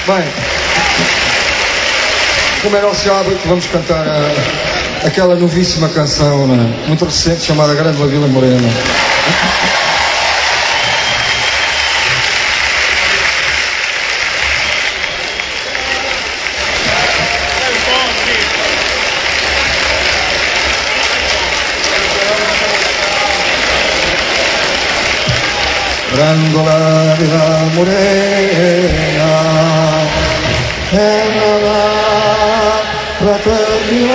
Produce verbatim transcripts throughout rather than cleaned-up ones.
Bem, como era o seu hábito, vamos cantar a, aquela novíssima canção, né, muito recente, chamada Grande La Vila Morena. Grandola Vila Morena, terra da fraternidade,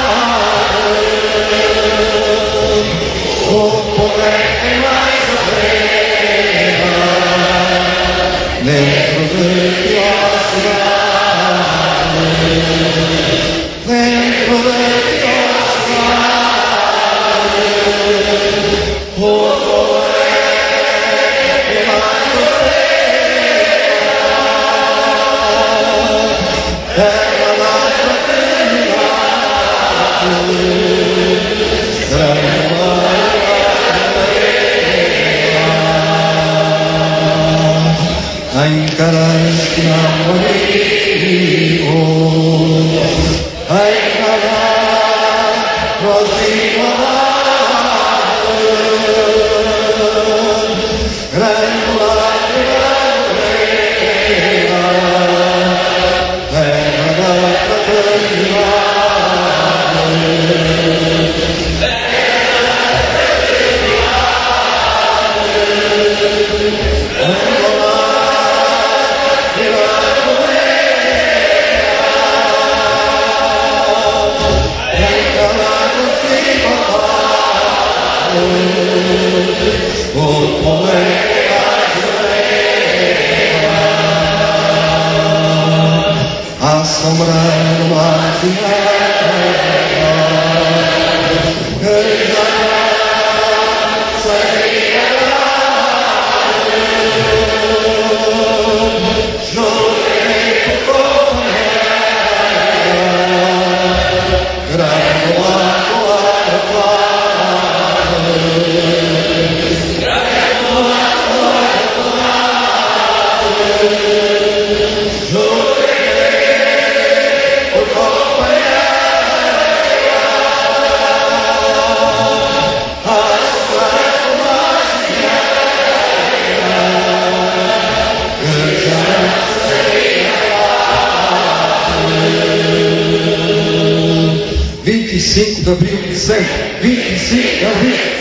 o poder é mais alegre dentro de tua cidade, dentro de tua cidade, o poder encaraste meu amigo, encarar próximo amado, grande lágrima, terra da fraternidade. Assombrando a terra, que já seria chorei por companheira, grande lago arreglado, grande lago arreglado, chorei vinte e cinco de abril de sempre, vinte e cinco de abril.